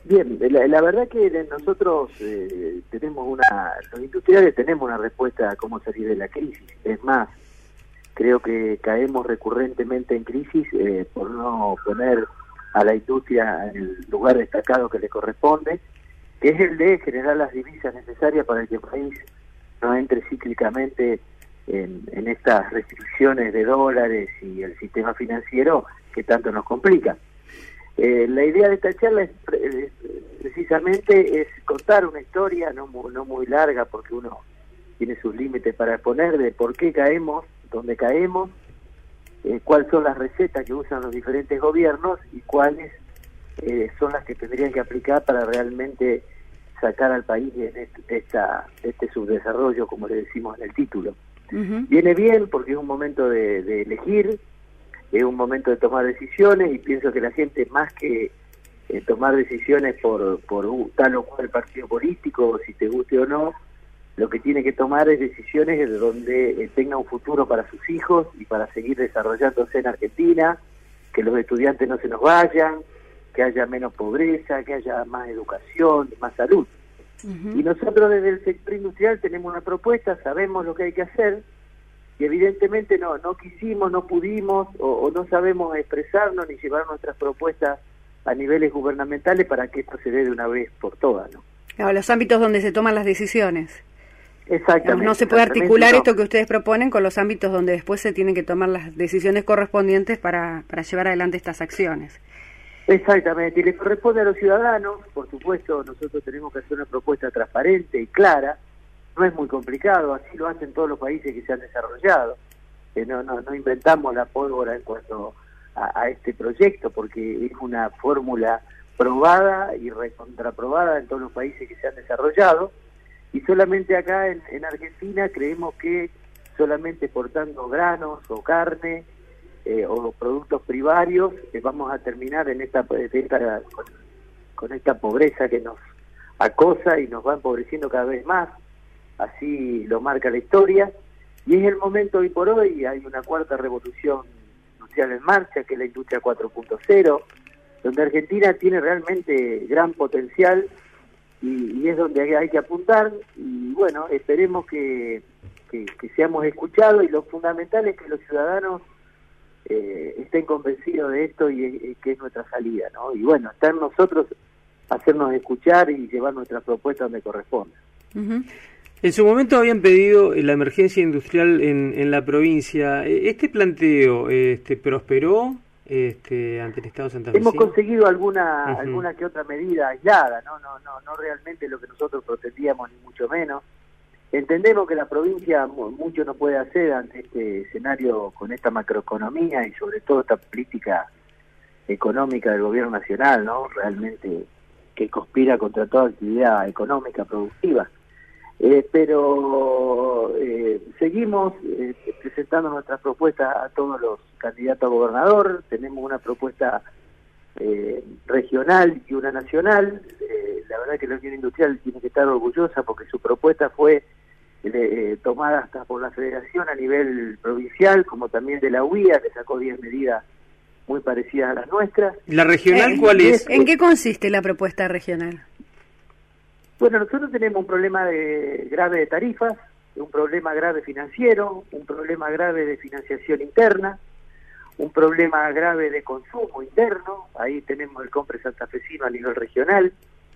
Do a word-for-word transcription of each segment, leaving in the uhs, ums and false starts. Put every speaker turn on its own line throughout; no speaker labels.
Bien, la, la verdad que nosotros eh, tenemos una, los industriales tenemos una respuesta a cómo salir de la crisis. Es más, creo que caemos recurrentemente en crisis eh, por no poner a la industria en el lugar destacado que le corresponde, que es el de generar las divisas necesarias para que el país no entre cíclicamente en, en estas restricciones de dólares y el sistema financiero que tanto nos complica. Eh, la idea de esta charla es, eh, precisamente es contar una historia no, no muy larga, porque uno tiene sus límites para exponer, de por qué caemos, dónde caemos, eh, cuáles son las recetas que usan los diferentes gobiernos y cuáles eh, son las que tendrían que aplicar para realmente sacar al país de este, esta, este subdesarrollo, como le decimos en el título. Uh-huh. Viene bien porque es un momento de, de elegir, es un momento de tomar decisiones, y pienso que la gente, más que eh, tomar decisiones por, por uh, tal o cual partido político, si te guste o no, lo que tiene que tomar es decisiones de donde eh, tenga un futuro para sus hijos y para seguir desarrollándose en Argentina, que los estudiantes no se nos vayan, que haya menos pobreza, que haya más educación, más salud. Uh-huh. Y nosotros desde el sector industrial tenemos una propuesta, sabemos lo que hay que hacer, y evidentemente no no quisimos, no pudimos o, o no sabemos expresarnos ni llevar nuestras propuestas a niveles gubernamentales para que esto se dé de una vez por todas, ¿no?
Claro, los ámbitos donde se toman las decisiones.
Exactamente.
No se puede articular no. esto que ustedes proponen con los ámbitos donde después se tienen que tomar las decisiones correspondientes para, para llevar adelante estas acciones.
Exactamente, y le corresponde a los ciudadanos. Por supuesto, nosotros tenemos que hacer una propuesta transparente y clara. No es muy complicado, así lo hacen todos los países que se han desarrollado. Eh, no, no, no inventamos la pólvora en cuanto a, a este proyecto, porque es una fórmula probada y recontraprobada en todos los países que se han desarrollado, y solamente acá en, en Argentina creemos que solamente exportando granos o carne eh, o productos primarios eh, vamos a terminar en esta, esta con, con esta pobreza que nos acosa y nos va empobreciendo cada vez más. Así lo marca la historia, y es el momento hoy por hoy. Hay una cuarta revolución industrial en marcha, que es la industria cuatro punto cero, donde Argentina tiene realmente gran potencial, y, y es donde hay, hay que apuntar, y bueno, esperemos que, que, que seamos escuchados, y lo fundamental es que los ciudadanos eh, estén convencidos de esto, y, y que es nuestra salida, ¿no? Y bueno, está en nosotros hacernos escuchar y llevar nuestra propuesta donde corresponda.
Uh-huh. En su momento habían pedido la emergencia industrial en, en la provincia. ¿Este planteo este, prosperó este, ante el Estado santafesino?
Hemos conseguido alguna uh-huh. alguna que otra medida aislada, no no no no realmente lo que nosotros pretendíamos, ni mucho menos. Entendemos que la provincia mucho no puede hacer ante este escenario, con esta macroeconomía y sobre todo esta política económica del gobierno nacional, ¿no? Realmente que conspira contra toda actividad económica productiva. Eh, pero eh, seguimos eh, presentando nuestras propuestas a todos los candidatos a gobernador. Tenemos una propuesta eh, regional y una nacional. Eh, la verdad que la Unión Industrial tiene que estar orgullosa, porque su propuesta fue eh, tomada hasta por la Federación a nivel provincial, como también de la U I A, que sacó diez medidas muy parecidas a las nuestras.
¿La regional
eh,
cuál es?
¿En qué consiste la propuesta regional?
Bueno, nosotros tenemos un problema de, grave de tarifas, un problema grave financiero, un problema grave de financiación interna, un problema grave de consumo interno. Ahí tenemos el Compre santafesino a nivel regional,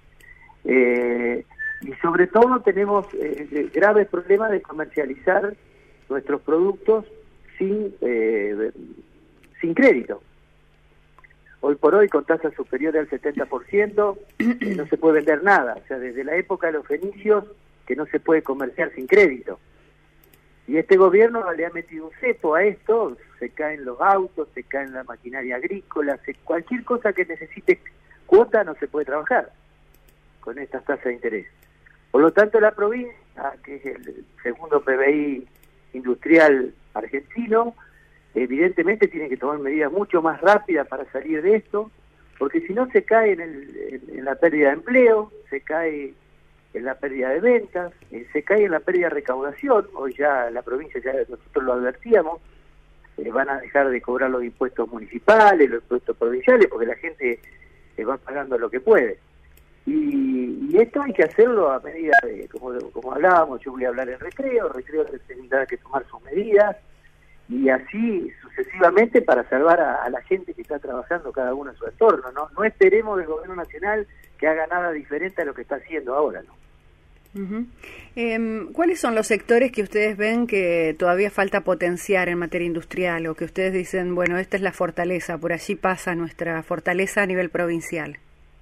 eh, y sobre todo tenemos eh, graves problemas de comercializar nuestros productos sin, eh, sin crédito. Hoy por hoy, con tasas superiores al setenta por ciento, eh, no se puede vender nada. O sea, desde la época de los fenicios, que no se puede comerciar sin crédito. Y este gobierno le ha metido un cepo a esto. Se caen los autos, se caen la maquinaria agrícola, se, cualquier cosa que necesite cuota no se puede trabajar con estas tasas de interés. Por lo tanto, la provincia, que es el segundo P B I industrial argentino, evidentemente tiene que tomar medidas mucho más rápidas para salir de esto, porque si no se cae en, el, en, en la pérdida de empleo, se cae en la pérdida de ventas, eh, se cae en la pérdida de recaudación. Hoy ya la provincia, ya nosotros lo advertíamos, eh, van a dejar de cobrar los impuestos municipales, los impuestos provinciales, porque la gente eh, va pagando lo que puede. Y, y esto hay que hacerlo a medida de, como, como hablábamos, yo voy a hablar en Recreo, Recreo tendrá que tomar sus medidas, y así sucesivamente para salvar a, a la gente que está trabajando cada uno en su entorno, ¿no? No esperemos del gobierno nacional que haga nada diferente a lo que está haciendo ahora, ¿no?
Uh-huh. Eh, ¿Cuáles son los sectores que ustedes ven que todavía falta potenciar en materia industrial o que ustedes dicen, bueno, esta es la fortaleza, por allí pasa nuestra fortaleza a nivel provincial?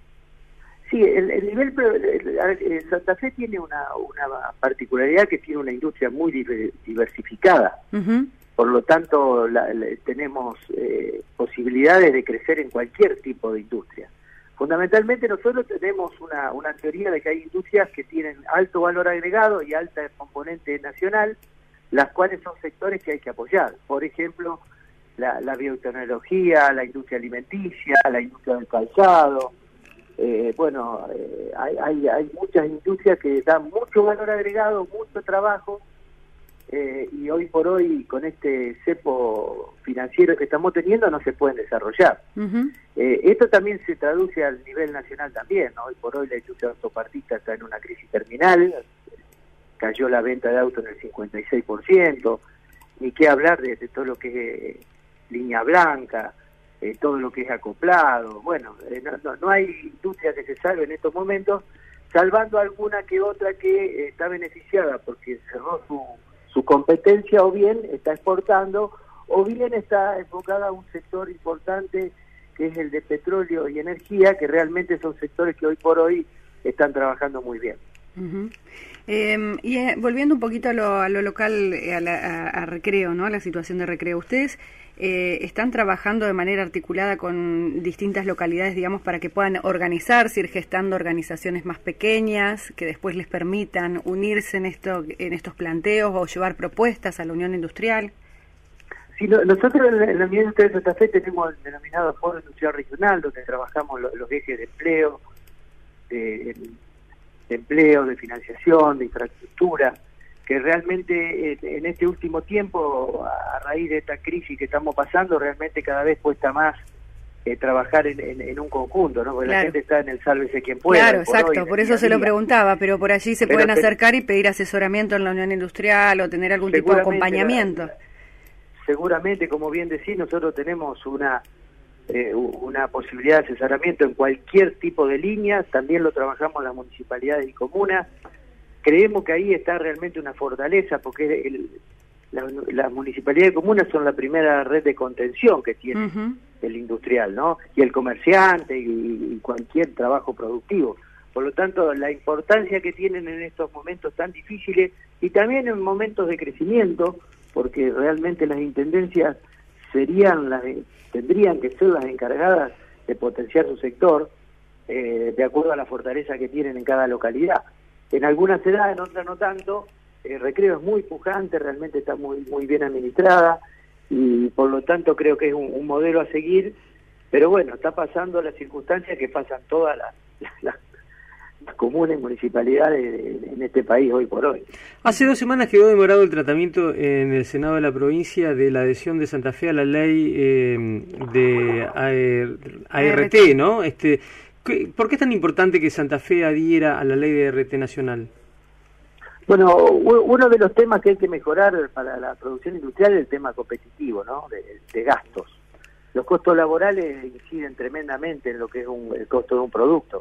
Sí, el, el nivel el, el Santa Fe tiene una, una particularidad que tiene una industria muy diversificada. Uh-huh. Por lo tanto, la, la, tenemos eh, posibilidades de crecer en cualquier tipo de industria. Fundamentalmente nosotros tenemos una, una teoría de que hay industrias que tienen alto valor agregado y alta componente nacional, las cuales son sectores que hay que apoyar. Por ejemplo, la, la biotecnología, la industria alimenticia, la industria del calzado. Eh, bueno, eh, hay, hay, hay muchas industrias que dan mucho valor agregado, mucho trabajo, eh, y hoy por hoy con este cepo financiero que estamos teniendo no se pueden desarrollar. Uh-huh. Eh, esto también se traduce al nivel nacional también, ¿no? Hoy por hoy la industria autopartista está en una crisis terminal, cayó la venta de autos en el cincuenta y seis por ciento, ni qué hablar de, de todo lo que es eh, línea blanca, eh, todo lo que es acoplado. Bueno, eh, no, no, no hay industria que se salve en estos momentos, salvando alguna que otra que eh, está beneficiada porque cerró su, su competencia, o bien está exportando, o bien está enfocada a un sector importante que es el de petróleo y energía, que realmente son sectores que hoy por hoy están trabajando muy bien.
Uh-huh. Eh, y eh, volviendo un poquito a lo, a lo local, eh, a, la, a, a Recreo, ¿no? A la situación de Recreo. ¿Ustedes eh, están trabajando de manera articulada con distintas localidades, digamos, para que puedan organizarse, ir gestando organizaciones más pequeñas, que después les permitan unirse en, esto, en estos planteos o llevar propuestas a la Unión Industrial?
Sí, no, nosotros en la Unión Industrial de Santa Fe tenemos el denominado Foro Industrial Regional, donde trabajamos los, los ejes de empleo, de, de empleo, de financiación, de infraestructura, que realmente eh, en este último tiempo, a raíz de esta crisis que estamos pasando, realmente cada vez cuesta más eh, trabajar en, en, en un conjunto, ¿no? Porque claro, la gente está en el sálvese quien pueda.
Claro, por exacto, hoy, por eso se lo preguntaba, pero por allí se pero, pueden acercar y pedir asesoramiento en la Unión Industrial o tener algún tipo de acompañamiento. La,
seguramente, como bien decís, nosotros tenemos una eh, una posibilidad de asesoramiento en cualquier tipo de línea, también lo trabajamos en las municipalidades y comunas. Creemos que ahí está realmente una fortaleza, porque el, la, las municipalidades y comunas son la primera red de contención que tiene uh-huh. el industrial, ¿no? Y el comerciante y, y cualquier trabajo productivo. Por lo tanto, la importancia que tienen en estos momentos tan difíciles y también en momentos de crecimiento, porque realmente las intendencias serían las tendrían que ser las encargadas de potenciar su sector eh, de acuerdo a la fortaleza que tienen en cada localidad. En algunas se da, en otras no tanto. Eh, Recreo es muy pujante, realmente está muy muy bien administrada y por lo tanto creo que es un, un modelo a seguir, pero bueno, está pasando las circunstancias que pasan todas las, las, las comunes, municipalidades en este país hoy por hoy.
Hace dos semanas quedó demorado el tratamiento en el Senado de la provincia de la adhesión de Santa Fe a la ley eh, de A R T, ¿no? Este, ¿por qué es tan importante que Santa Fe adhiera a la ley de A R T nacional?
Bueno, uno de los temas que hay que mejorar para la producción industrial es el tema competitivo, ¿no? De, de gastos. Los costos laborales inciden tremendamente en lo que es un, el costo de un producto.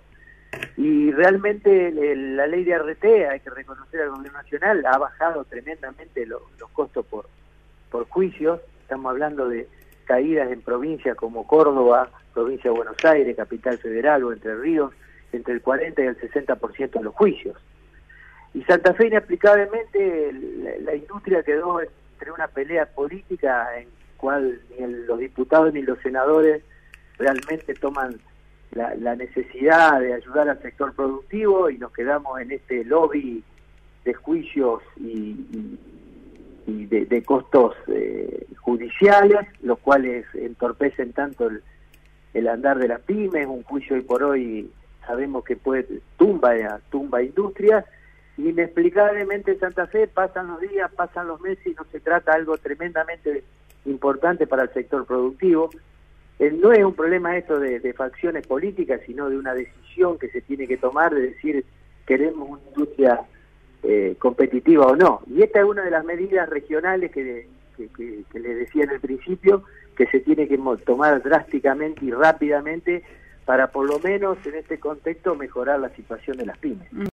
Y realmente el, la ley de A R T, hay que reconocer al gobierno nacional, ha bajado tremendamente lo, los costos por, por juicios. Estamos hablando de caídas en provincias como Córdoba, provincia de Buenos Aires, Capital Federal o Entre Ríos, entre el cuarenta y el sesenta por ciento de los juicios. Y Santa Fe, inexplicablemente, la, la industria quedó entre una pelea política en cual ni el, los diputados ni los senadores realmente toman la, la necesidad de ayudar al sector productivo y nos quedamos en este lobby de juicios y, y, y de, de costos eh, judiciales, los cuales entorpecen tanto el, el andar de las pymes. Un juicio hoy por hoy sabemos que puede tumba, tumba industrias. Inexplicablemente en Santa Fe pasan los días, pasan los meses y no se trata algo tremendamente importante para el sector productivo. eh, no es un problema esto de, de facciones políticas, sino de una decisión que se tiene que tomar de decir queremos una industria eh, competitiva o no. Y esta es una de las medidas regionales que, que, que, que les decía en el principio, que se tiene que tomar drásticamente y rápidamente para por lo menos en este contexto mejorar la situación de las pymes.